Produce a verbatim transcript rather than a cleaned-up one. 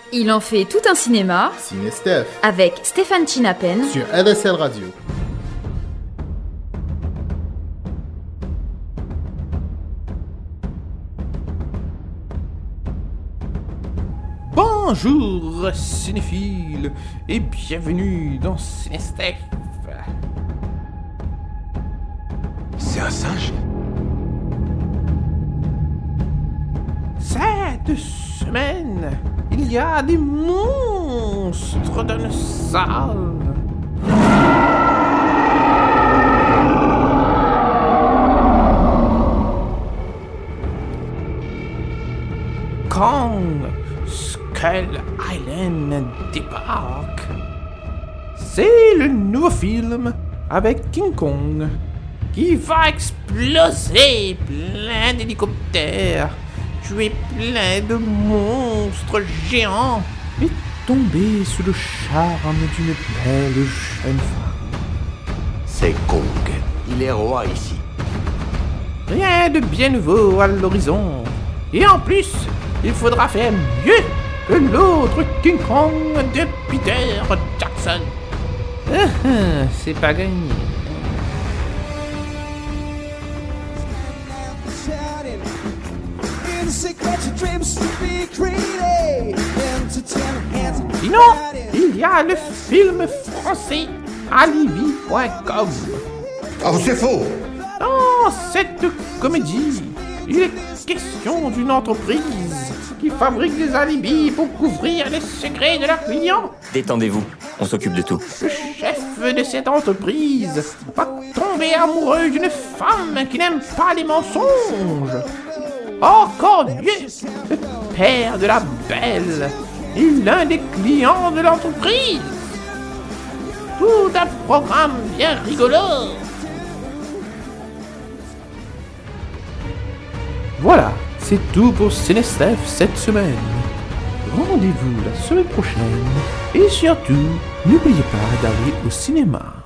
Il en fait tout un cinéma Ciné Steph avec Stéphane Chinapen sur L S L Radio. Bonjour cinéphiles et bienvenue dans Ciné Steph. C'est un singe? Cette semaine, il y a des monstres dans la salle. Quand Skull Island débarque, c'est le nouveau film avec King Kong qui va exploser plein d'hélicoptères, tuer plein de monstres géants et tomber sous le charme d'une belle jeune femme. C'est Kong. Il est roi ici. Rien de bien nouveau à l'horizon. Et en plus, il faudra faire mieux que l'autre King Kong de Peter Jackson. Ah, ah, c'est pas gagné. Sinon, il y a le film français Alibi point com. Oh, c'est faux! Dans cette comédie, il est question d'une entreprise qui fabrique des alibis pour couvrir les secrets de leurs clients. Détendez-vous, on s'occupe de tout. Le chef de cette entreprise va tomber amoureux d'une femme qui n'aime pas les mensonges. Encore mieux, le père de la belle est l'un des clients de l'entreprise. Tout un programme bien rigolo. Voilà, c'est tout pour Ciné Steph cette semaine. Rendez-vous la semaine prochaine et surtout, n'oubliez pas d'aller au cinéma.